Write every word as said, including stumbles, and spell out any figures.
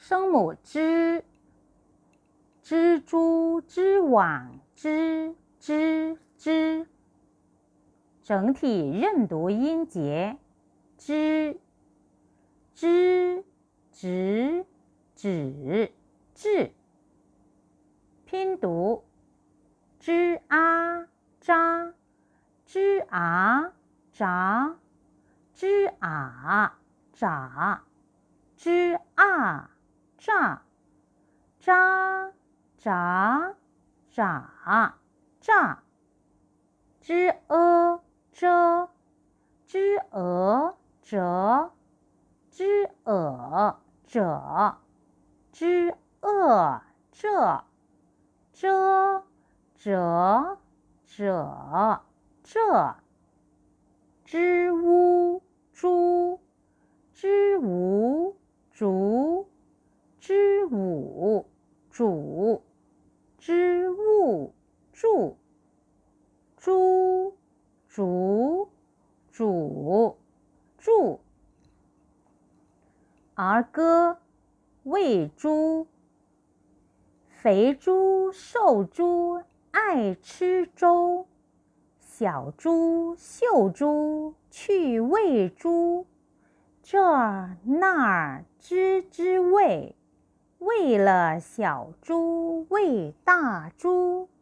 声母之，蜘蛛织网织织织，整体认读音节之，知直指至，拼读吱啊喳吱啊喳吱啊喳吱啊喳喳喳喳喳，知呃遮知呃折知呃者知呃这遮折者这，知乌猪知无竹知五主知物助，猪竹主助。儿歌喂猪，肥猪瘦猪爱吃粥，小猪秀猪去喂猪，这儿那儿吱吱喂，喂了小猪喂大猪。